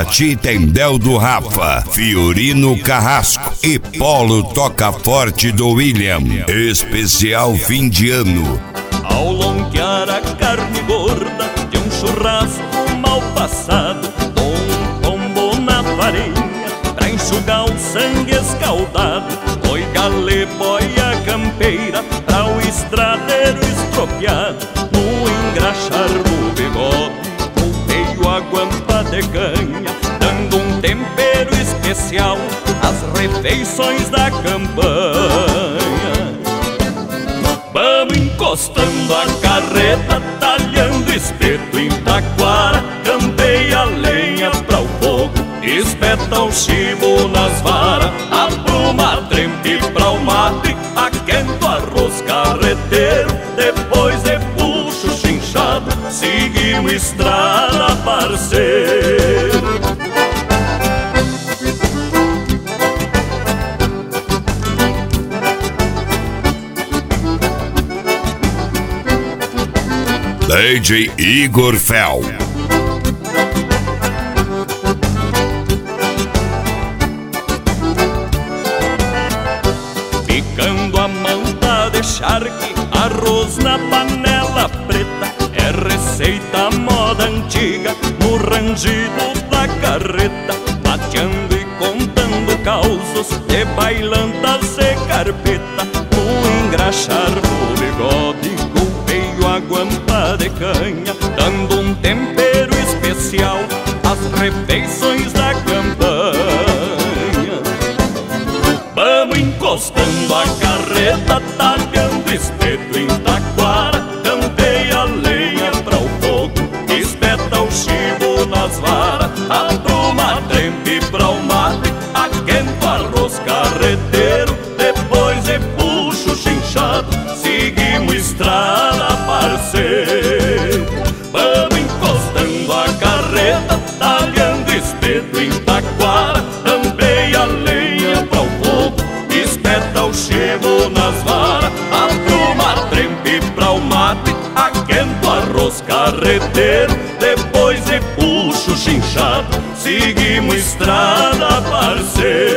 ti Tendel do Rafa, Fiorino Carrasco e Polo Toca Forte do William. Especial fim de ano. Ao longear a carne gorda de um churrasco mal passado, um tombo na farinha pra enxugar o sangue escaldado. Foi galê, boia campeira pra o estradeiro estropiado. No engraxar do bigode, volteio a guampa de canha, dando um tempero especial às refeições da campanha. Vamos encostando a carreta, talhando espeto em taquara, campeia a lenha pra o fogo, espeta o chivo nas varas, apruma a trempe pra o mate, aquento arroz carreteiro, depois de puxo chinchado, seguimos estrada, parceiro. DJ Igor Fel. Picando a manta de charque, arroz na panela preta, é receita moda antiga no rangido da carreta, bateando e contando causos de bailantas e carpeta. No engraxar do bigode, a guampa de canha, dando um tempero especial às refeições da campanha. Vamos encostando a carreta, talhando espeto em taquara, campeia a lenha pra o fogo, espeta o chivo nas varas, apruma a trempe pra o mate, aquento arroz carreteiro, depois de puxo chinchado, seguimos estrada, parceiro. Vamos encostando a carreta, talhando espeto em taquara, campeia a lenha pra o fogo, espeta o chivo nas varas, apruma a trempe pra o mate, aquento arroz carreteiro, depois de puxo chinchado, seguimos estrada, parceiro.